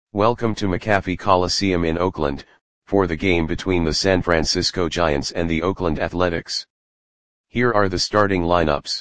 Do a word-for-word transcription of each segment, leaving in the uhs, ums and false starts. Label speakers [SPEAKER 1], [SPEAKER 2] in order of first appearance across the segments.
[SPEAKER 1] Welcome to McAfee Coliseum in Oakland, for the game between the San Francisco Giants and the Oakland Athletics. Here are the starting lineups.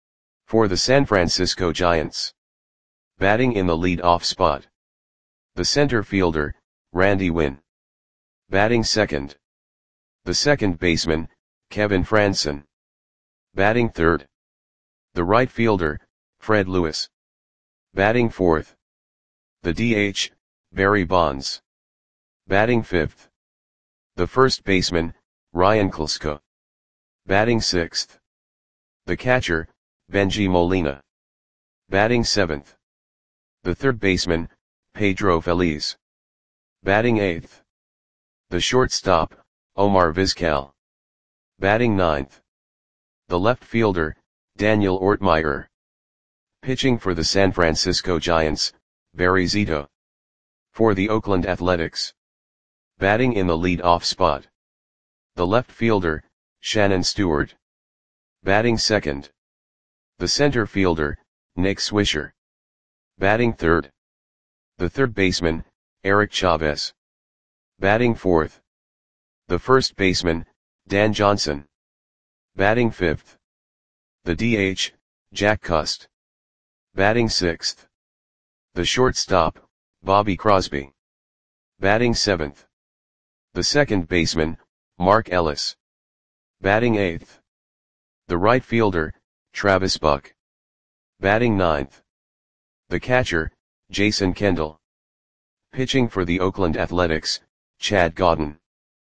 [SPEAKER 1] For the San Francisco Giants. Batting in the lead-off spot. The center fielder, Randy Winn. Batting second. The second baseman, Kevin Frandsen. Batting third. The right fielder, Fred Lewis. Batting fourth. The D H, Barry Bonds. Batting fifth. The first baseman, Ryan Klesko. Batting sixth. The catcher, Bengie Molina. Batting seventh. The third baseman, Pedro Feliz. Batting eighth. The shortstop, Omar Vizquel. Batting ninth. The left fielder, Daniel Ortmeyer. Pitching for the San Francisco Giants, Barry Zito. For the Oakland Athletics. Batting in the lead-off spot. The left fielder, Shannon Stewart. Batting second. The center fielder, Nick Swisher. Batting third. The third baseman, Eric Chavez. Batting fourth. The first baseman, Dan Johnson. Batting fifth. The D H, Jack Cust. Batting sixth. The shortstop, Bobby Crosby. Batting seventh. The second baseman, Mark Ellis. Batting eighth. The right fielder, Travis Buck. Batting ninth. The catcher, Jason Kendall. Pitching for the Oakland Athletics, Chad Godden.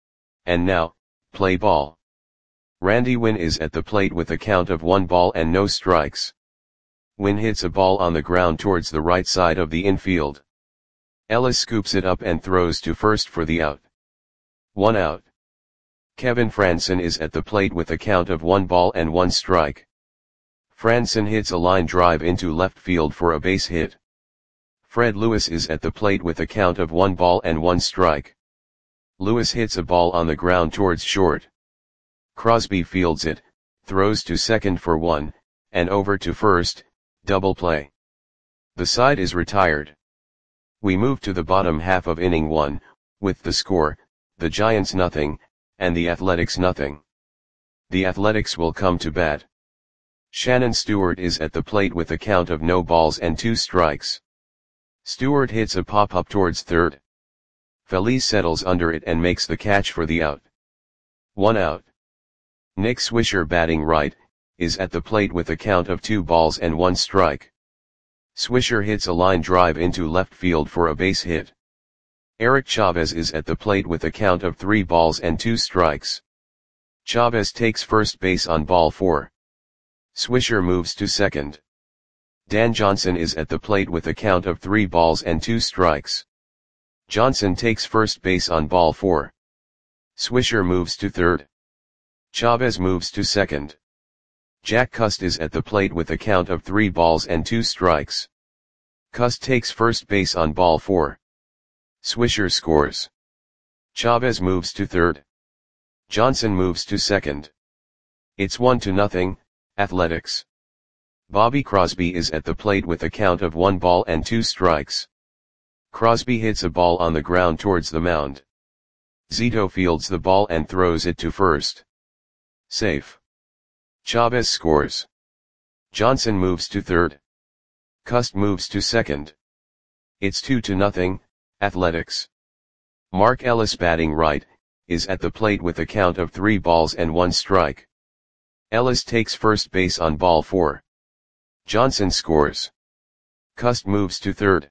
[SPEAKER 1] And now, play ball. Randy Winn is at the plate with a count of one ball and no strikes. Winn hits a ball on the ground towards the right side of the infield. Ellis scoops it up and throws to first for the out. One out. Kevin Frandsen is at the plate with a count of one ball and one strike. Frandsen hits a line drive into left field for a base hit. Fred Lewis is at the plate with a count of one ball and one strike. Lewis hits a ball on the ground towards short. Crosby fields it, throws to second for one, and over to first, double play. The side is retired. We move to the bottom half of inning one, with the score, the Giants nothing, and the Athletics nothing. The Athletics will come to bat. Shannon Stewart is at the plate with a count of no balls and two strikes. Stewart hits a pop-up towards third. Feliz settles under it and makes the catch for the out. One out. Nick Swisher, batting right, is at the plate with a count of two balls and one strike. Swisher hits a line drive into left field for a base hit. Eric Chavez is at the plate with a count of three balls and two strikes. Chavez takes first base on ball four. Swisher moves to second. Dan Johnson is at the plate with a count of three balls and two strikes. Johnson takes first base on ball four. Swisher moves to third. Chavez moves to second. Jack Cust is at the plate with a count of three balls and two strikes. Cust takes first base on ball four. Swisher scores. Chavez moves to third. Johnson moves to second. It's one to nothing, Athletics. Bobby Crosby is at the plate with a count of one ball and two strikes. Crosby hits a ball on the ground towards the mound. Zito fields the ball and throws it to first. Safe. Chavez scores. Johnson moves to third. Cust moves to second. It's two to nothing, Athletics. Mark Ellis, batting right, is at the plate with a count of three balls and one strike. Ellis takes first base on ball four. Johnson scores. Cust moves to third.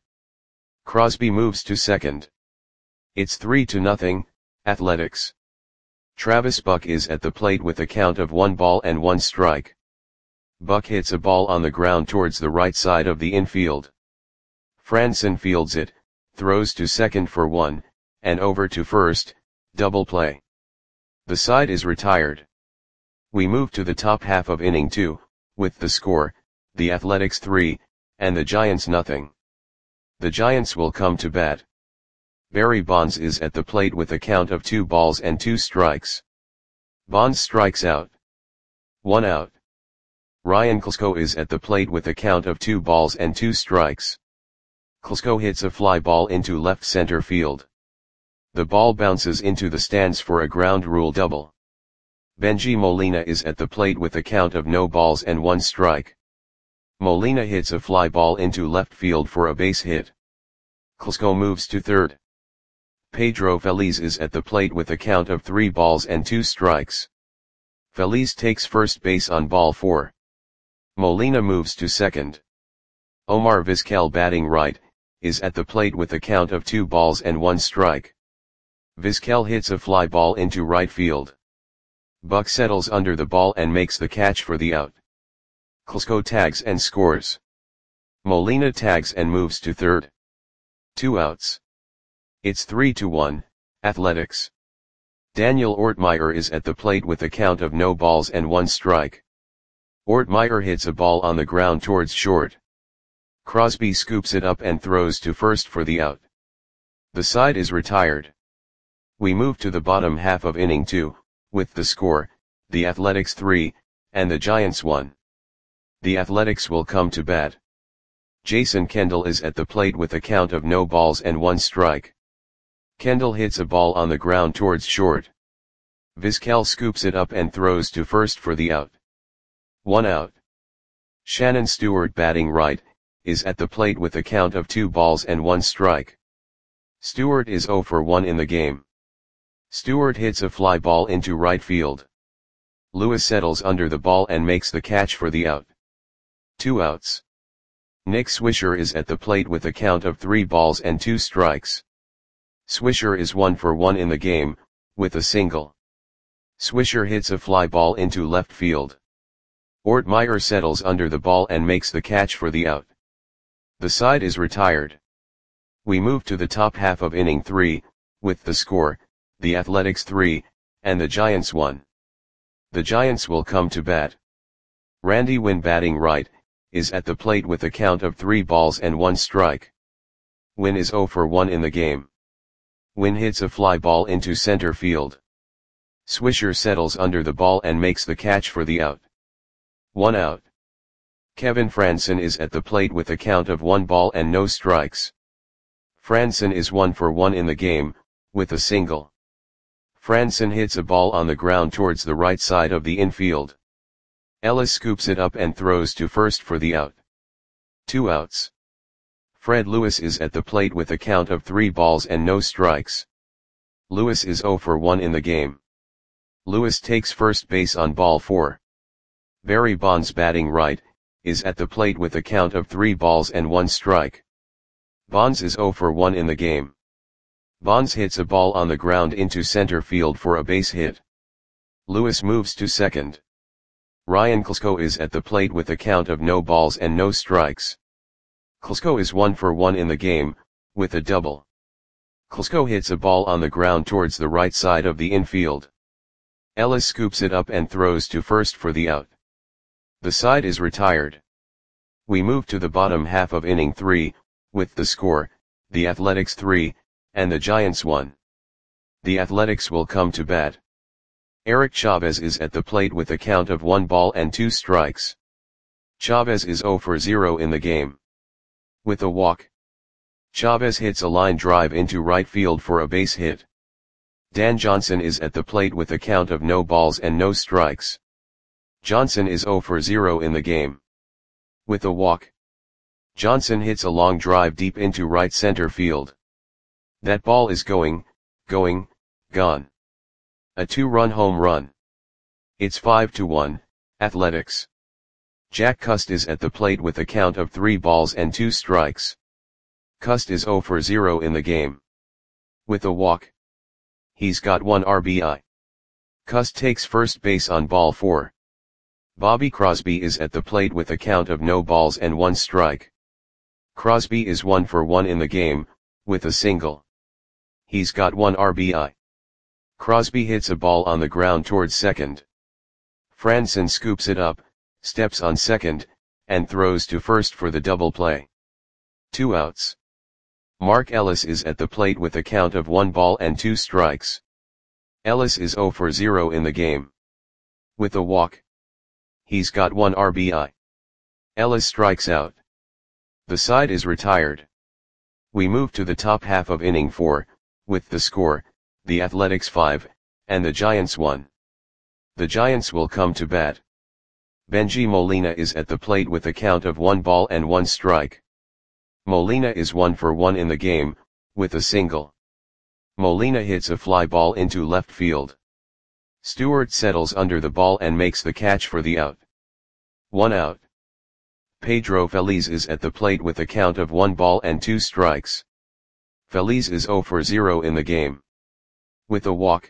[SPEAKER 1] Crosby moves to second. It's three to nothing, Athletics. Travis Buck is at the plate with a count of one ball and one strike. Buck hits a ball on the ground towards the right side of the infield. Frandsen fields it, throws to second for one, and over to first, double play. The side is retired. We move to the top half of inning two, with the score, the Athletics three, and the Giants nothing. The Giants will come to bat. Barry Bonds is at the plate with a count of two balls and two strikes. Bonds strikes out. One out. Ryan Klesko is at the plate with a count of two balls and two strikes. Klesko hits a fly ball into left center field. The ball bounces into the stands for a ground rule double. Bengie Molina is at the plate with a count of no balls and one strike. Molina hits a fly ball into left field for a base hit. Klesko moves to third. Pedro Feliz is at the plate with a count of three balls and two strikes. Feliz takes first base on ball four. Molina moves to second. Omar Vizquel, batting right, is at the plate with a count of two balls and one strike. Vizquel hits a fly ball into right field. Buck settles under the ball and makes the catch for the out. Klesko tags and scores. Molina tags and moves to third. Two outs. It's three to one, Athletics. Daniel Ortmeyer is at the plate with a count of no balls and one strike. Ortmeyer hits a ball on the ground towards short. Crosby scoops it up and throws to first for the out. The side is retired. We move to the bottom half of inning two, with the score, the Athletics three, and the Giants one. The Athletics will come to bat. Jason Kendall is at the plate with a count of no balls and one strike. Kendall hits a ball on the ground towards short. Vizquel scoops it up and throws to first for the out. One out. Shannon Stewart, batting right, is at the plate with a count of two balls and one strike. Stewart is zero for one in the game. Stewart hits a fly ball into right field. Lewis settles under the ball and makes the catch for the out. Two outs. Nick Swisher is at the plate with a count of three balls and two strikes. Swisher is one for one in the game, with a single. Swisher hits a fly ball into left field. Ortmeyer settles under the ball and makes the catch for the out. The side is retired. We move to the top half of inning three, with the score, the Athletics three, and the Giants one. The Giants will come to bat. Randy Winn, batting right, is at the plate with a count of three balls and one strike. Winn is zero for one in the game. Winn hits a fly ball into center field. Swisher settles under the ball and makes the catch for the out. One out. Kevin Frandsen is at the plate with a count of one ball and no strikes. Frandsen is one for one in the game, with a single. Frandsen hits a ball on the ground towards the right side of the infield. Ellis scoops it up and throws to first for the out. Two outs. Fred Lewis is at the plate with a count of three balls and no strikes. Lewis is zero for one in the game. Lewis takes first base on ball four. Barry Bonds, batting right, is at the plate with a count of three balls and one strike. Bonds is zero for one in the game. Bonds hits a ball on the ground into center field for a base hit. Lewis moves to second. Ryan Klesko is at the plate with a count of no balls and no strikes. Klesko is one for one in the game, with a double. Klesko hits a ball on the ground towards the right side of the infield. Ellis scoops it up and throws to first for the out. The side is retired. We move to the bottom half of inning three, with the score, the Athletics three, and the Giants one. The Athletics will come to bat. Eric Chavez is at the plate with a count of one ball and two strikes. Chavez is zero for zero in the game. With a walk. Chavez hits a line drive into right field for a base hit. Dan Johnson is at the plate with a count of no balls and no strikes. Johnson is zero for zero in the game. With a walk. Johnson hits a long drive deep into right center field. That ball is going, going, gone. A two-run home run. It's five to one, Athletics. Jack Cust is at the plate with a count of three balls and two strikes. Cust is zero for zero in the game. With a walk. He's got one R B I. Cust takes first base on ball four. Bobby Crosby is at the plate with a count of no balls and one strike. Crosby is one for one in the game, with a single. He's got one R B I. Crosby hits a ball on the ground towards second. Frandsen scoops it up, steps on second, and throws to first for the double play. Two outs. Mark Ellis is at the plate with a count of one ball and two strikes. Ellis is zero for zero in the game. With a walk. He's got one R B I. Ellis strikes out. The side is retired. We move to the top half of inning four, with the score, the Athletics five, and the Giants one. The Giants will come to bat. Bengie Molina is at the plate with a count of one ball and one strike. Molina is one for one in the game, with a single. Molina hits a fly ball into left field. Stewart settles under the ball and makes the catch for the out. One out. Pedro Feliz is at the plate with a count of one ball and two strikes. Feliz is zero for zero in the game. With a walk.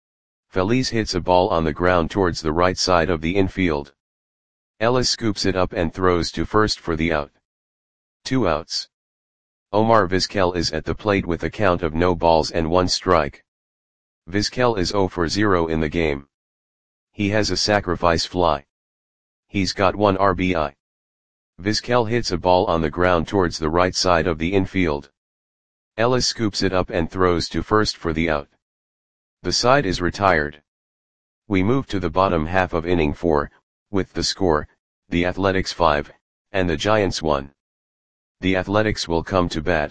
[SPEAKER 1] Feliz hits a ball on the ground towards the right side of the infield. Ellis scoops it up and throws to first for the out. Two outs. Omar Vizquel is at the plate with a count of no balls and one strike. Vizquel is zero for zero in the game. He has a sacrifice fly. He's got one R B I. Vizquel hits a ball on the ground towards the right side of the infield. Ellis scoops it up and throws to first for the out. The side is retired. We move to the bottom half of inning four, with the score, the Athletics five, and the Giants one. The Athletics will come to bat.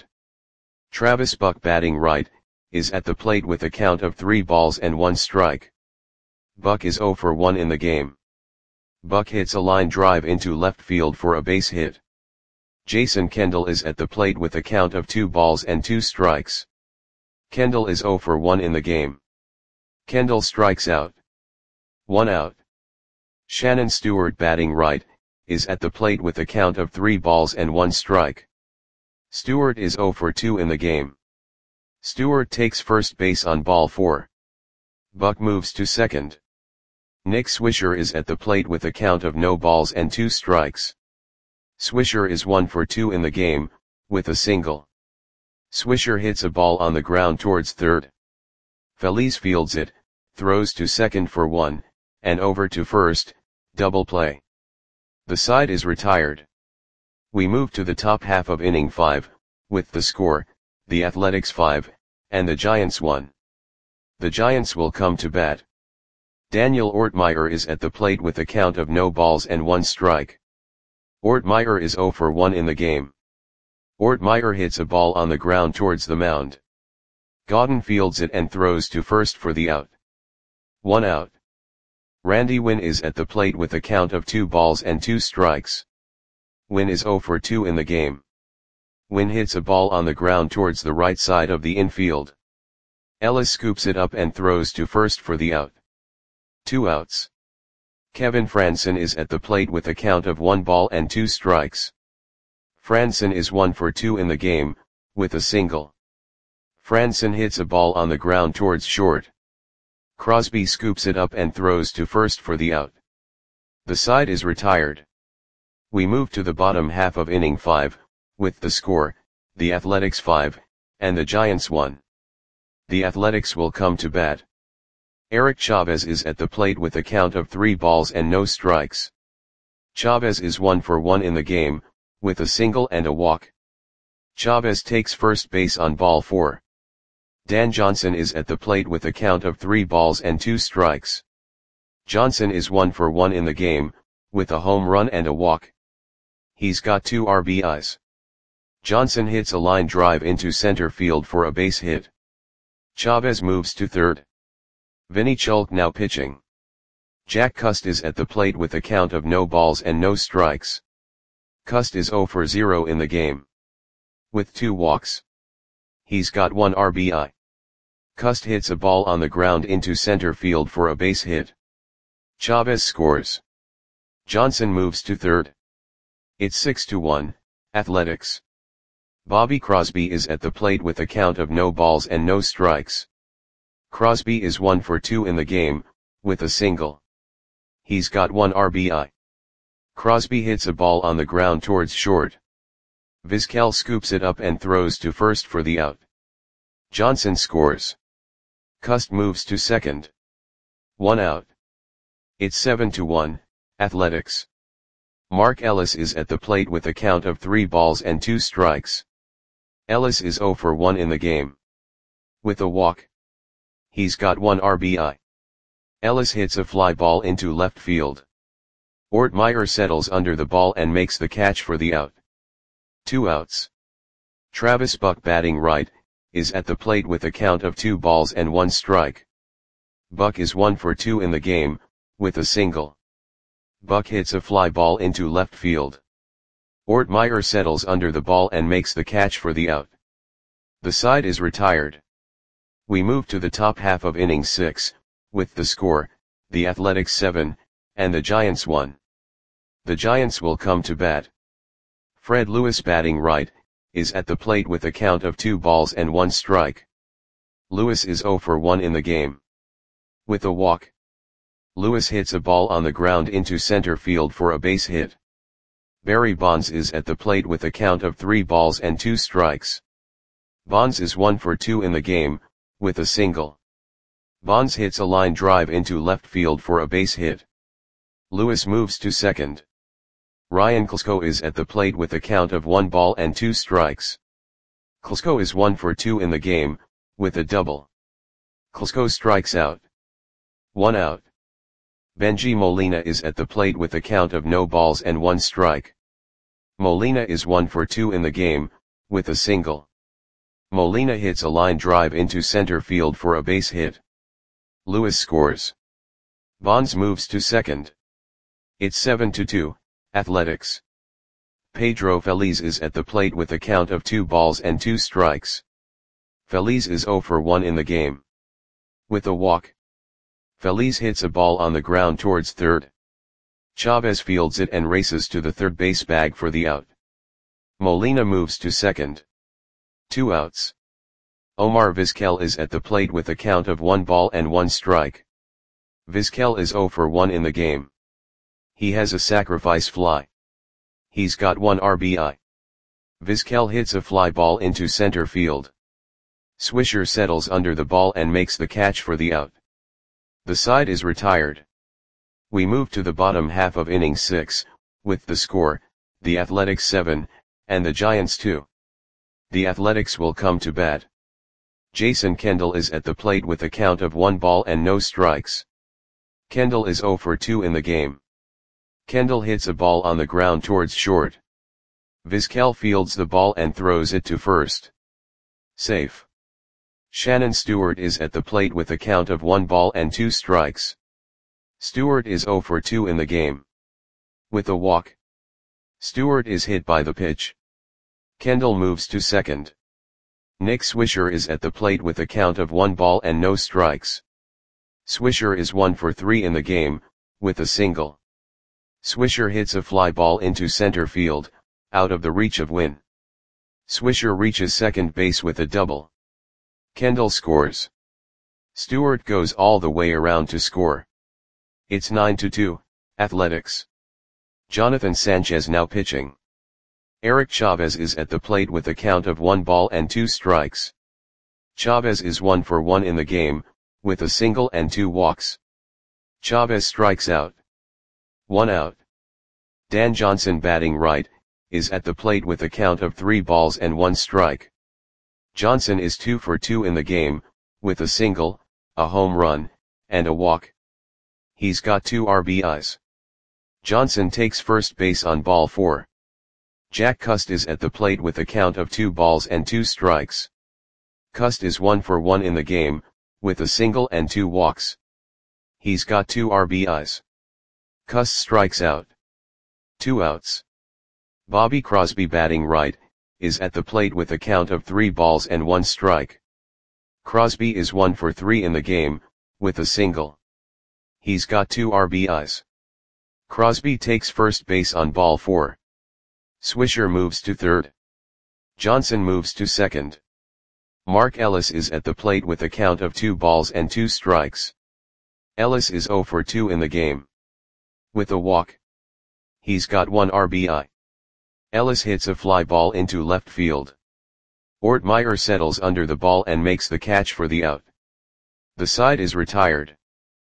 [SPEAKER 1] Travis Buck, batting right, is at the plate with a count of three balls and one strike. Buck is zero for one in the game. Buck hits a line drive into left field for a base hit. Jason Kendall is at the plate with a count of two balls and two strikes. Kendall is zero for one in the game. Kendall strikes out. One out. Shannon Stewart, batting right, is at the plate with a count of three balls and one strike. Stewart is zero for two in the game. Stewart takes first base on ball four. Buck moves to second. Nick Swisher is at the plate with a count of no balls and two strikes. Swisher is one for two in the game, with a single. Swisher hits a ball on the ground towards third. Feliz fields it, throws to second for one, and over to first, double play. The side is retired. We move to the top half of inning five, with the score, the Athletics five, and the Giants one. The Giants will come to bat. Daniel Ortmeyer is at the plate with a count of no balls and one strike. Ortmeyer is zero for one in the game. Ortmeyer hits a ball on the ground towards the mound. Godden fields it and throws to first for the out. One out. Randy Winn is at the plate with a count of two balls and two strikes. Winn is zero for two in the game. Winn hits a ball on the ground towards the right side of the infield. Ellis scoops it up and throws to first for the out. Two outs. Kevin Franson is at the plate with a count of one ball and two strikes. Franson is one for two in the game, with a single. Franson hits a ball on the ground towards short. Crosby scoops it up and throws to first for the out. The side is retired. We move to the bottom half of inning five, with the score, the Athletics five, and the Giants one. The Athletics will come to bat. Eric Chavez is at the plate with a count of three balls and no strikes. Chavez is one for one in the game, with a single and a walk. Chavez takes first base on ball four. Dan Johnson is at the plate with a count of three balls and two strikes. Johnson is one for one in the game, with a home run and a walk. He's got two R B Is. Johnson hits a line drive into center field for a base hit. Chavez moves to third. Vinny Chulk now pitching. Jack Cust is at the plate with a count of no balls and no strikes. Cust is zero for zero in the game. With two walks. He's got one R B I. Cust hits a ball on the ground into center field for a base hit. Chavez scores. Johnson moves to third. It's six to one, Athletics. Bobby Crosby is at the plate with a count of no balls and no strikes. Crosby is one for two in the game, with a single. He's got one R B I. Crosby hits a ball on the ground towards short. Vizquel scoops it up and throws to first for the out. Johnson scores. Cust moves to second. One out. It's seven to one, Athletics. Mark Ellis is at the plate with a count of three balls and two strikes. Ellis is zero for one in the game. With a walk. He's got one R B I. Ellis hits a fly ball into left field. Ortmeyer settles under the ball and makes the catch for the out. Two outs. Travis Buck batting right, is at the plate with a count of two balls and one strike. Buck is one for two in the game, with a single. Buck hits a fly ball into left field. Ort Meyer settles under the ball and makes the catch for the out. The side is retired. We move to the top half of inning six, with the score, the Athletics seven, and the Giants one. The Giants will come to bat. Fred Lewis batting right, is at the plate with a count of two balls and one strike. Lewis is zero for one in the game. With a walk, Lewis hits a ball on the ground into center field for a base hit. Barry Bonds is at the plate with a count of three balls and two strikes. Bonds is one for two in the game, with a single. Bonds hits a line drive into left field for a base hit. Lewis moves to second. Ryan Klesko is at the plate with a count of one ball and two strikes. Klesko is one for two in the game, with a double. Klesko strikes out. One out. Bengie Molina is at the plate with a count of no balls and one strike. Molina is one for two in the game, with a single. Molina hits a line drive into center field for a base hit. Lewis scores. Bonds moves to second. It's seven to two, Athletics. Pedro Feliz is at the plate with a count of two balls and two strikes. Feliz is zero for one in the game. With a walk, Feliz hits a ball on the ground towards third. Chavez fields it and races to the third base bag for the out. Molina moves to second. Two outs. Omar Vizquel is at the plate with a count of one ball and one strike. Vizquel is zero for one in the game. He has a sacrifice fly. He's got one R B I. Vizquel hits a fly ball into center field. Swisher settles under the ball and makes the catch for the out. The side is retired. We move to the bottom half of inning six, with the score, the Athletics seven, and the Giants two. The Athletics will come to bat. Jason Kendall is at the plate with a count of one ball and no strikes. Kendall is zero for two in the game. Kendall hits a ball on the ground towards short. Vizquel fields the ball and throws it to first. Safe. Shannon Stewart is at the plate with a count of one ball and two strikes. Stewart is zero for two in the game. With a walk, Stewart is hit by the pitch. Kendall moves to second. Nick Swisher is at the plate with a count of one ball and no strikes. Swisher is one for three in the game, with a single. Swisher hits a fly ball into center field, out of the reach of Wynn. Swisher reaches second base with a double. Kendall scores. Stewart goes all the way around to score. It's nine to two, Athletics. Jonathan Sanchez now pitching. Eric Chavez is at the plate with a count of one ball and two strikes. Chavez is one for one in the game, with a single and two walks. Chavez strikes out. One out. Dan Johnson batting right, is at the plate with a count of three balls and one strike. Johnson is two for two in the game, with a single, a home run, and a walk. He's got two R B Is. Johnson takes first base on ball four. Jack Cust is at the plate with a count of two balls and two strikes. Cust is one for one in the game, with a single and two walks. He's got two R B Is. Cust strikes out. Two outs. Bobby Crosby batting right, is at the plate with a count of three balls and one strike. Crosby is one for three in the game, with a single. He's got two R B Is. Crosby takes first base on ball four. Swisher moves to third. Johnson moves to second. Mark Ellis is at the plate with a count of two balls and two strikes. Ellis is zero for two in the game. With a walk, he's got one R B I. Ellis hits a fly ball into left field. Ort Meyer settles under the ball and makes the catch for the out. The side is retired.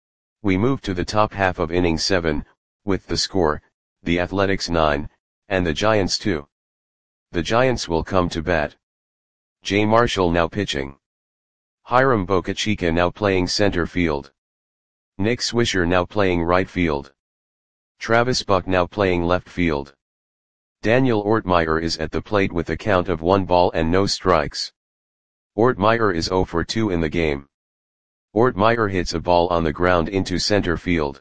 [SPEAKER 1] We move to the top half of inning seven, with the score, the Athletics nine, and the Giants two. The Giants will come to bat. Jay Marshall now pitching. Hiram Bocachica now playing center field. Nick Swisher now playing right field. Travis Buck now playing left field. Daniel Ortmeyer is at the plate with a count of one ball and no strikes. Ortmeyer is zero for two in the game. Ortmeyer hits a ball on the ground into center field.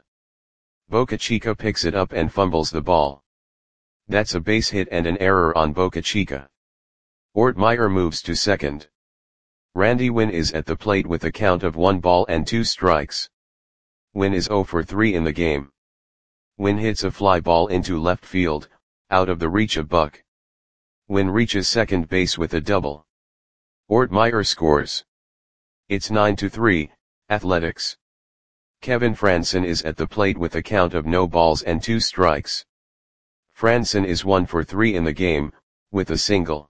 [SPEAKER 1] Boca Chica picks it up and fumbles the ball. That's a base hit and an error on Boca Chica. Ortmeyer moves to second. Randy Winn is at the plate with a count of one ball and two strikes. Winn is zero for three in the game. Winn hits a fly ball into left field, out of the reach of Buck. Winn reaches second base with a double. Ortmeyer scores. It's nine to three, Athletics. Kevin Franson is at the plate with a count of no balls and two strikes. Franson is one for three in the game, with a single.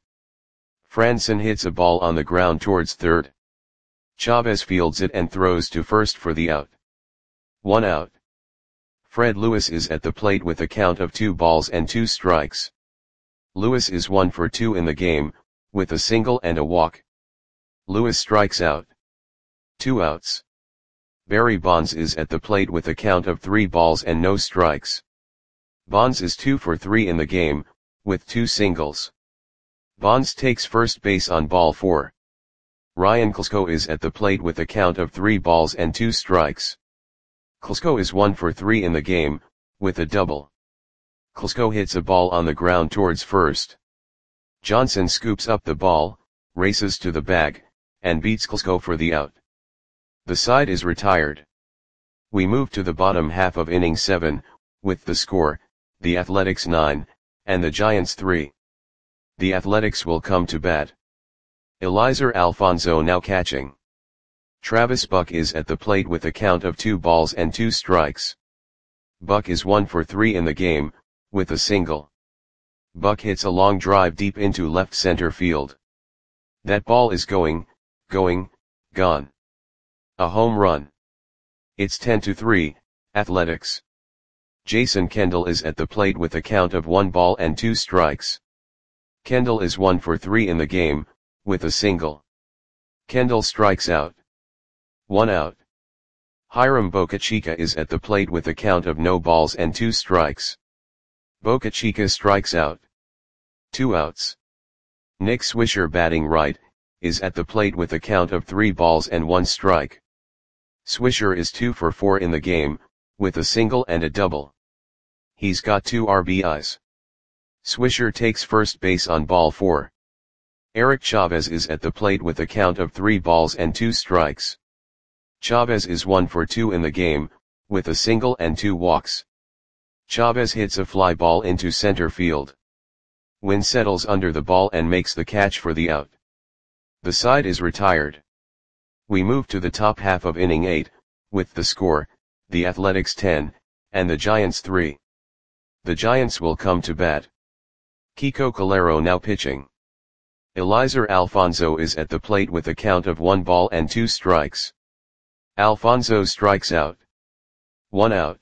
[SPEAKER 1] Franson hits a ball on the ground towards third. Chavez fields it and throws to first for the out. One out. Fred Lewis is at the plate with a count of two balls and two strikes. Lewis is one for two in the game, with a single and a walk. Lewis strikes out. Two outs. Barry Bonds is at the plate with a count of three balls and no strikes. Bonds is two for three in the game, with two singles. Bonds takes first base on ball four. Ryan Klesko is at the plate with a count of three balls and two strikes. Klesko is one for three in the game, with a double. Klesko hits a ball on the ground towards first. Johnson scoops up the ball, races to the bag, and beats Klesko for the out. The side is retired. We move to the bottom half of inning seven, with the score, the Athletics nine, and the Giants three. The Athletics will come to bat. Eliezer Alfonso now catching. Travis Buck is at the plate with a count of two balls and two strikes. Buck is one for three in the game, with a single. Buck hits a long drive deep into left center field. That ball is going, going, gone. A home run. It's ten to three, Athletics. Jason Kendall is at the plate with a count of one ball and two strikes. Kendall is one for three in the game, with a single. Kendall strikes out. One out. Hiram Boca Chica is at the plate with a count of no balls and two strikes. Boca Chica strikes out. Two outs. Nick Swisher batting right, is at the plate with a count of three balls and one strike. Swisher is two for four in the game, with a single and a double. He's got two R B Is. Swisher takes first base on ball four. Eric Chavez is at the plate with a count of three balls and two strikes. Chavez is one for two in the game, with a single and two walks. Chavez hits a fly ball into center field. Winn settles under the ball and makes the catch for the out. The side is retired. We move to the top half of inning eight, with the score, the Athletics ten, and the Giants three. The Giants will come to bat. Kiko Calero now pitching. Eliezer Alfonso is at the plate with a count of one ball and two strikes. Alfonso strikes out. One out.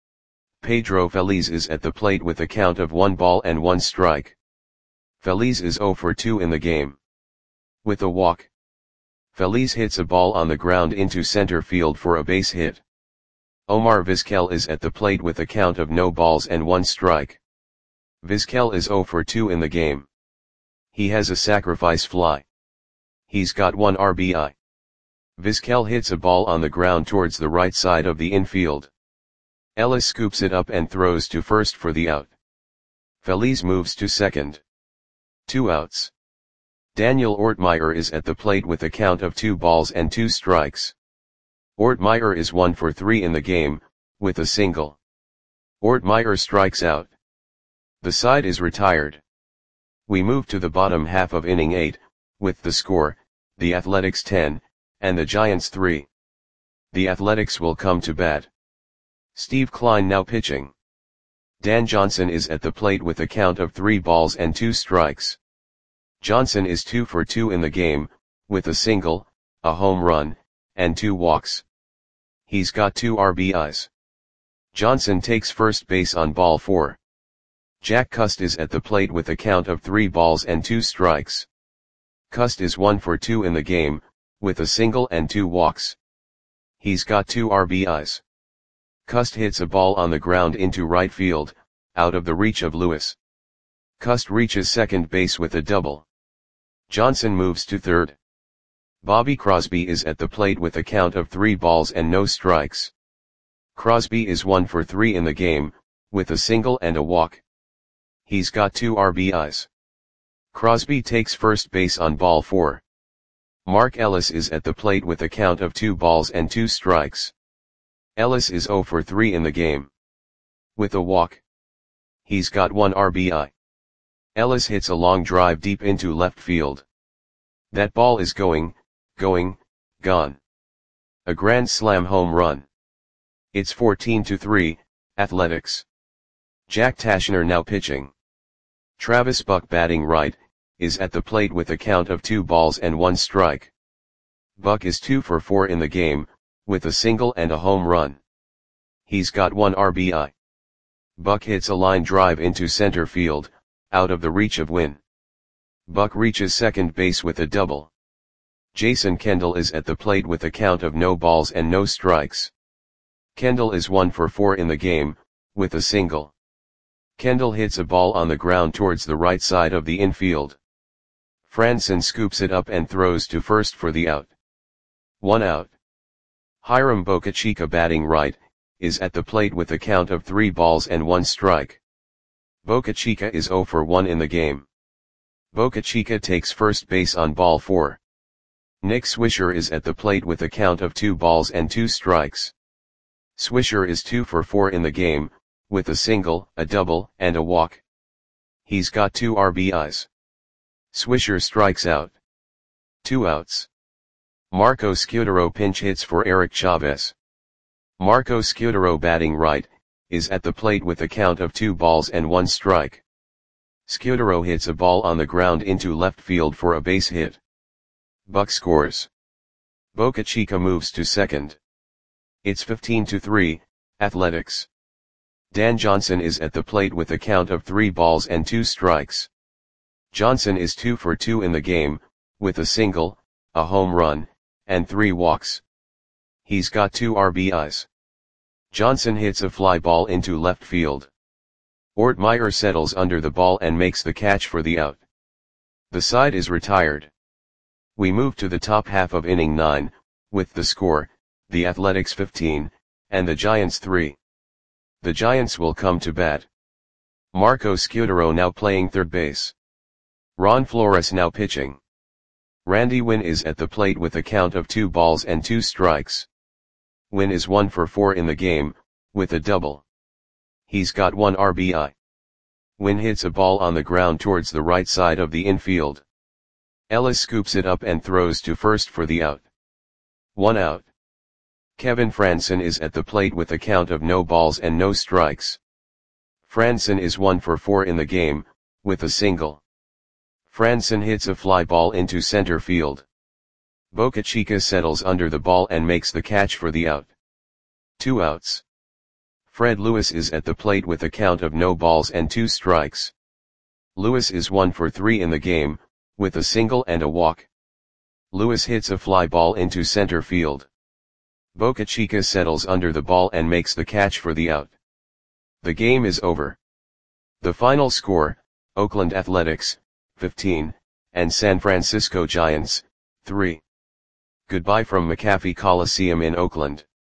[SPEAKER 1] Pedro Feliz is at the plate with a count of one ball and one strike. Feliz is zero for two in the game. With a walk. Feliz hits a ball on the ground into center field for a base hit. Omar Vizquel is at the plate with a count of no balls and one strike. Vizquel is zero for two in the game. He has a sacrifice fly. He's got one R B I. Vizquel hits a ball on the ground towards the right side of the infield. Ellis scoops it up and throws to first for the out. Feliz moves to second. Two outs. Daniel Ortmeyer is at the plate with a count of two balls and two strikes. Ortmeyer is one for three in the game, with a single. Ortmeyer strikes out. The side is retired. We move to the bottom half of inning eight, with the score, the Athletics ten, and the Giants three. The Athletics will come to bat. Steve Klein now pitching. Dan Johnson is at the plate with a count of three balls and two strikes. Johnson is two for two in the game, with a single, a home run, and two walks. He's got two R B Is. Johnson takes first base on ball four. Jack Cust is at the plate with a count of three balls and two strikes. Cust is one for two in the game, with a single and two walks. He's got two R B Is. Cust hits a ball on the ground into right field, out of the reach of Lewis. Cust reaches second base with a double. Johnson moves to third. Bobby Crosby is at the plate with a count of three balls and no strikes. Crosby is one for three in the game, with a single and a walk. He's got two R B Is. Crosby takes first base on ball four. Mark Ellis is at the plate with a count of two balls and two strikes. Ellis is zero for three in the game. With a walk. He's got one R B I. Ellis hits a long drive deep into left field. That ball is going, going, gone. A grand slam home run. It's fourteen to three, Athletics. Jack Tashner now pitching. Travis Buck batting right, is at the plate with a count of two balls and one strike. Buck is two for four in the game, with a single and a home run. He's got one R B I. Buck hits a line drive into center field, out of the reach of Winn. Buck reaches second base with a double. Jason Kendall is at the plate with a count of no balls and no strikes. Kendall is one for four in the game, with a single. Kendall hits a ball on the ground towards the right side of the infield. Franson scoops it up and throws to first for the out. One out. Hiram Bocachica batting right, is at the plate with a count of three balls and one strike. Bocachica is zero for one in the game. Bocachica takes first base on ball four. Nick Swisher is at the plate with a count of two balls and two strikes. Swisher is two for four in the game, with a single, a double, and a walk. He's got two R B Is. Swisher strikes out. Two outs. Marco Scutaro pinch hits for Eric Chavez. Marco Scutaro batting right, is at the plate with a count of two balls and one strike. Scutaro hits a ball on the ground into left field for a base hit. Buck scores. Bocachica moves to second. It's fifteen to three, Athletics. Dan Johnson is at the plate with a count of three balls and two strikes. Johnson is two for two in the game, with a single, a home run, and three walks. He's got two R B Is. Johnson hits a fly ball into left field. Ortmeyer settles under the ball and makes the catch for the out. The side is retired. We move to the top half of inning nine, with the score, the Athletics fifteen, and the Giants three. The Giants will come to bat. Marco Scutaro now playing third base. Ron Flores now pitching. Randy Winn is at the plate with a count of two balls and two strikes. Winn is one for four in the game, with a double. He's got one R B I. Winn hits a ball on the ground towards the right side of the infield. Ellis scoops it up and throws to first for the out. One out. Kevin Franson is at the plate with a count of no balls and no strikes. Franson is one for four in the game, with a single. Franson hits a fly ball into center field. Bocachica settles under the ball and makes the catch for the out. Two outs. Fred Lewis is at the plate with a count of no balls and two strikes. Lewis is one for three in the game, with a single and a walk. Lewis hits a fly ball into center field. Bocachica settles under the ball and makes the catch for the out. The game is over. The final score, Oakland Athletics, fifteen, and San Francisco Giants, three. Goodbye from McAfee Coliseum in Oakland.